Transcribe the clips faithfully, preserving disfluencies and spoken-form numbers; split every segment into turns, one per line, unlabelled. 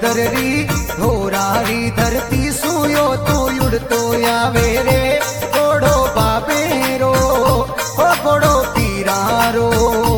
मरुगर री धोरारी धरती सुयो तो उड़तो आवे रे घोड़ो बाबेरो ओ घोड़ो पीरारो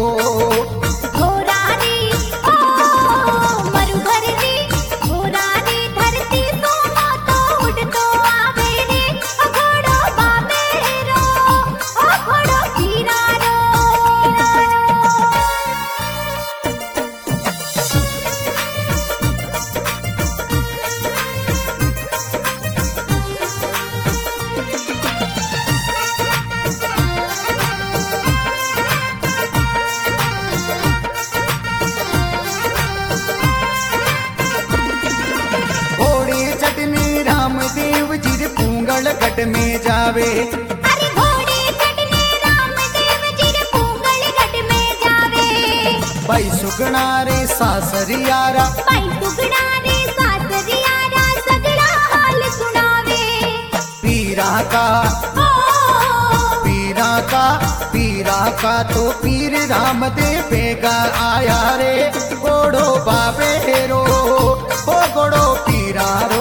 घट में जावे
अरे घोड़े चढ़ने रामदेव जी रे पूंगल घट में जावे
भाई सुगना रे सासरियारा
भाई सुगना रे सासरियारा सगड़ा हाल सुनावे
पीरा का
ओ
पीरा का पीरा का तो पीर रामदेव बेगा आया रे घोड़ो बाबे रो ओ घोड़ो पीरा रो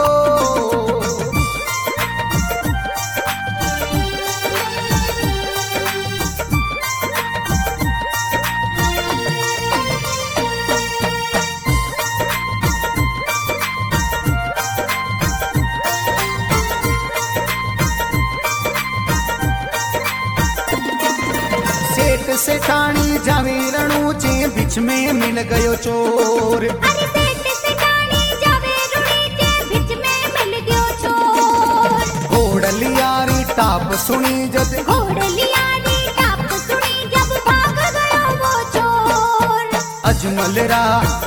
सेठानी जावे रणू चे बीच में मिल गयो चोर
अरे सेठ सेठानी जावे रणू चे बीच में मिल गयो चोर
घोड़लियारी टाप सुनी जब
घोड़लियारी टाप सुनी जब भाग गयो वो चोर
अजमल रा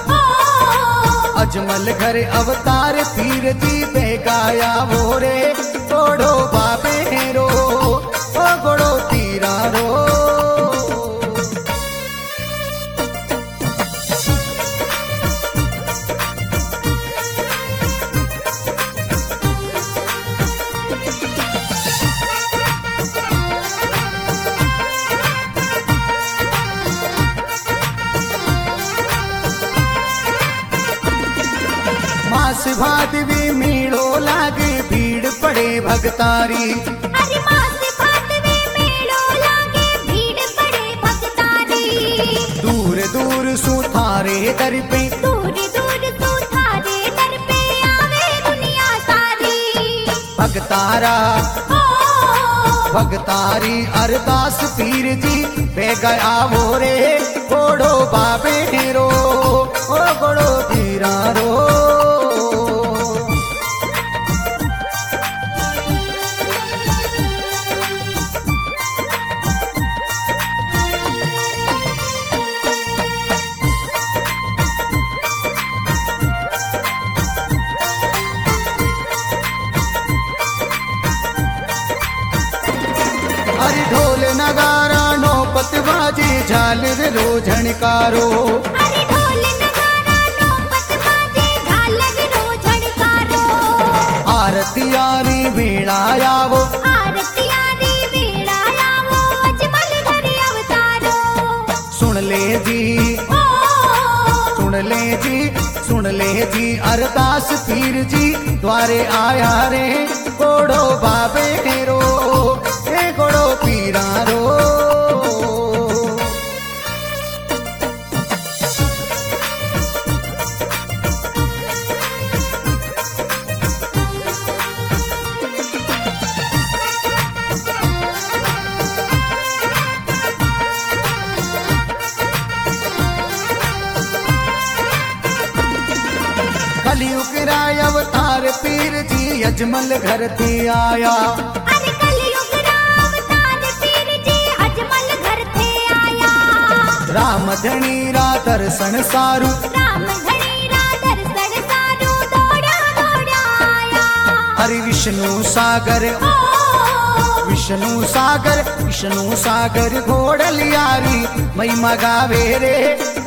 अजमल घर अवतार पीर जी बेगाया वो रे घोड़ो बाबे रो ओ घोड़ो पीरा रो मास भादवी मेड़ो लागे भीड़ पड़े भगतारी
अरे मास भादवी मेड़ो लागे भीड़ पड़े भगतारी
दूर दूर सुथारे दर पे
दूर दूर सुथारे दर पे आवे दुनिया सारी
भगतारा भगतारी अरदास पीर जी बेगया वो रे घोड़ो बाबे रो ओ घोड़ो पीरा रो अरे ढोल नगारा नौपत बाजे झालर रो झणकारो
अरे ढोल नगारा नौपत बाजे झालर रो झणकारो
आरती आरी वेला आवो
आरती आरी वेला आवो अजमल घर अवतारो
सुन ले जी सुन ले जी सुन ले जी अरदास पीर जी द्वारे आया रे घोड़ो बाबे रो ए घोड़ो पीरा रो कलयुग राय अवतार पीर जी अजमल घर थी आया
अरे कलयुग अवतार पीर जी अजमल घर थे आया
राम धनी रा दर्शन सारू
राम धनी रा दर्शन सारू दौड़ा दौड़ा आया
हरि विष्णु सागर विष्णु सागर विष्णु सागर घोड़लियारी महिमा गावे रे